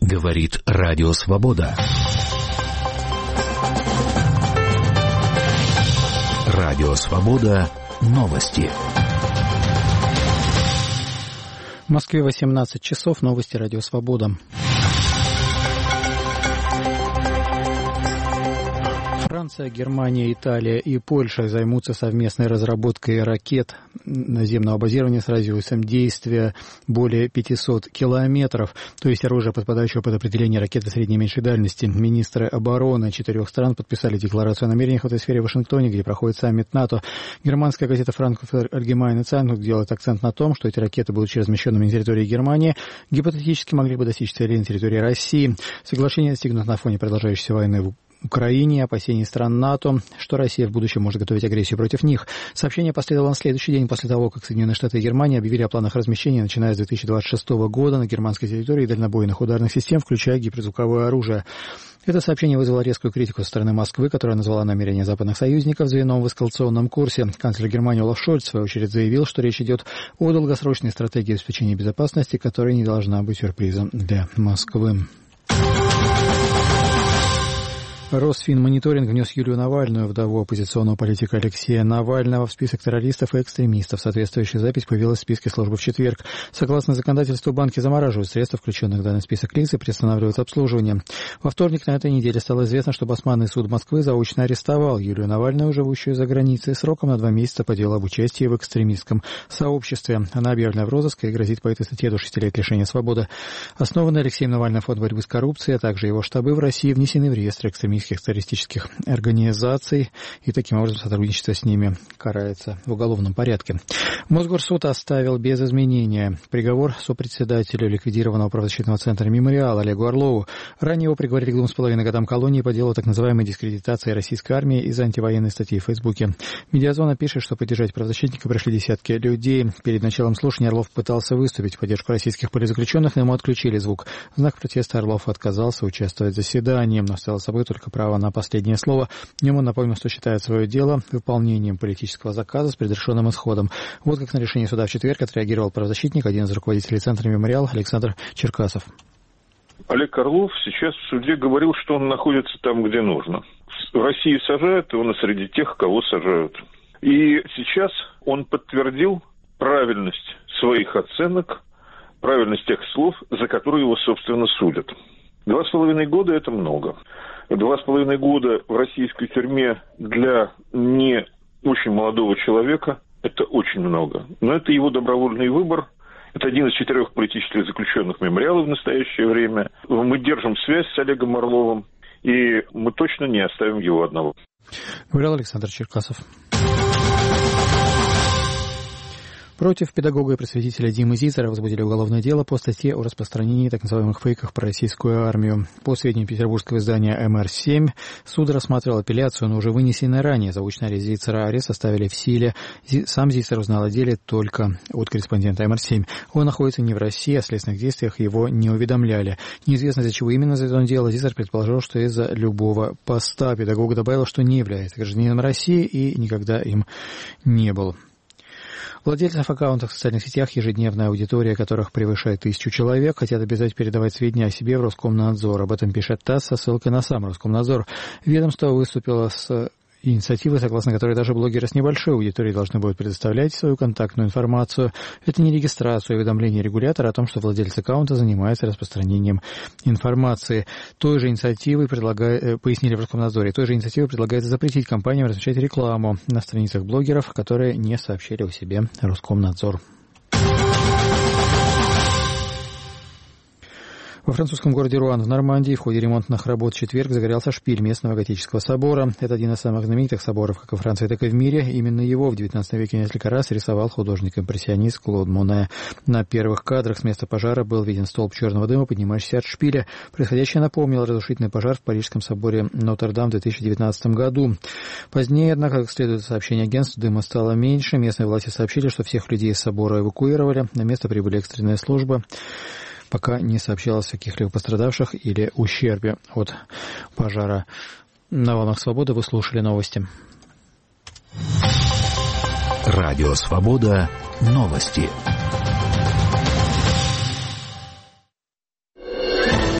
Говорит Радио Свобода. Радио Свобода. Новости. В Москве 18 часов. Новости Радио Свобода. Франция, Германия, Италия и Польша займутся совместной разработкой ракет наземного базирования с радиусом действия более 500 километров, то есть оружие, подпадающее под определение ракеты средней и меньшей дальности. Министры обороны 4 стран подписали декларацию о намерениях в этой сфере в Вашингтоне, где проходит саммит НАТО. Германская газета Frankfurter Allgemeine Zeitung делает акцент на том, что эти ракеты, будучи размещенными на территории Германии, гипотетически могли бы достичь целей на территории России. Соглашение достигнуто на фоне продолжающейся войны в Украине, опасений стран НАТО, что Россия в будущем может готовить агрессию против них. Сообщение последовало на следующий день после того, как Соединенные Штаты и Германия объявили о планах размещения, начиная с 2026 года, на германской территории дальнобойных ударных систем, включая гиперзвуковое оружие. Это сообщение вызвало резкую критику со стороны Москвы, которая назвала намерения западных союзников звеном в эскалационном курсе. Канцлер Германии Олаф Шольц, в свою очередь, заявил, что речь идет о долгосрочной стратегии обеспечения безопасности, которая не должна быть сюрпризом для Москвы. Росфинмониторинг внес Юлию Навальную, вдову оппозиционного политика Алексея Навального, в список террористов и экстремистов. Соответствующая запись появилась в списке службы в четверг. Согласно законодательству, банки замораживают средства, включенных в данный список лиц, и приостанавливают обслуживание. Во вторник на этой неделе стало известно, что Басманный суд Москвы заочно арестовал Юлию Навальную, живущую за границей, сроком на 2 месяца по делу об участии в экстремистском сообществе. Она объявлена в розыск и грозит по этой статье до 6 лет лишения свободы. Основанный Алексеем Навальным фонд борьбы с коррупцией, а также его штабы в России внесены в реестр экстремистских террористических организаций, и таким образом сотрудничество с ними карается в уголовном порядке. Мосгорсуд оставил без изменения приговор сопредседателю ликвидированного правозащитного центра «Мемориал» Олегу Орлову. Ранее его приговорили к 2,5 годам колонии по делу так называемой дискредитации российской армии из-за антивоенной статьи в Фейсбуке. Медиазона пишет, что поддержать правозащитника пришли десятки людей. Перед началом слушания Орлов пытался выступить в поддержку российских политзаключенных, но ему отключили звук. В знак протеста Орлов отказался участвовать в заседании, но оставил с собой только право на последнее слово. В нем он напомнил, что считает свое дело выполнением политического заказа с предрешенным исходом. Вот как на решение суда в четверг отреагировал правозащитник, один из руководителей центра «Мемориал» Александр Черкасов. Олег Орлов сейчас в суде говорил, что он находится там, где нужно. В России сажают, и он среди тех, кого сажают. И сейчас он подтвердил правильность своих оценок, правильность тех слов, за которые его, собственно, судят. 2,5 года – это много. 2,5 года в российской тюрьме для не очень молодого человека – это очень много. Но это его добровольный выбор. Это один из 4 политических заключенных «Мемориала» в настоящее время. Мы держим связь с Олегом Орловым, и мы точно не оставим его одного. Говорил Александр Черкасов. Против педагога и просветителя Димы Зицера возбудили уголовное дело по статье о распространении так называемых фейков про российскую армию. По сведениям петербургского издания МР-7, суд рассматривал апелляцию, но уже вынесенный ранее. Заочный арест Зицера арест оставили в силе. Сам Зицер узнал о деле только от корреспондента МР-7. Он находится не в России, о следственных действиях его не уведомляли. Неизвестно, из-за чего именно заведено дело. Зицер предположил, что из-за любого поста. Педагог добавил, что не является гражданином России и никогда им не был. Владельцев аккаунтов в социальных сетях, ежедневная аудитория которых превышает 1000 человек, хотят обязать передавать сведения о себе в Роскомнадзор. Об этом пишет ТАСС со ссылкой на сам Роскомнадзор. Ведомство выступило с инициативы, согласно которой даже блогеры с небольшой аудиторией должны будут предоставлять свою контактную информацию. Это не регистрация, а уведомление регулятора о том, что владелец аккаунта занимается распространением информации. Той же инициативой пояснили в Роскомнадзоре, той же инициативой предлагается запретить компаниям размещать рекламу на страницах блогеров, которые не сообщили о себе Роскомнадзор. Во французском городе Руан в Нормандии в ходе ремонтных работ в четверг загорелся шпиль местного готического собора. Это один из самых знаменитых соборов как во Франции, так и в мире. Именно его в XIX веке несколько раз рисовал художник-импрессионист Клод Моне. На первых кадрах с места пожара был виден столб черного дыма, поднимающийся от шпиля. Происходящее напомнило разрушительный пожар в парижском соборе Нотр-Дам в 2019 году. Позднее, однако, как следует из сообщения агентства, дыма стало меньше. Местные власти сообщили, что всех людей из собора эвакуировали. На место прибыли экстренные службы. Пока не сообщалось о каких-либо пострадавших или ущербе от пожара. На волнах Свободы вы слушали новости. Радио Свобода. Новости.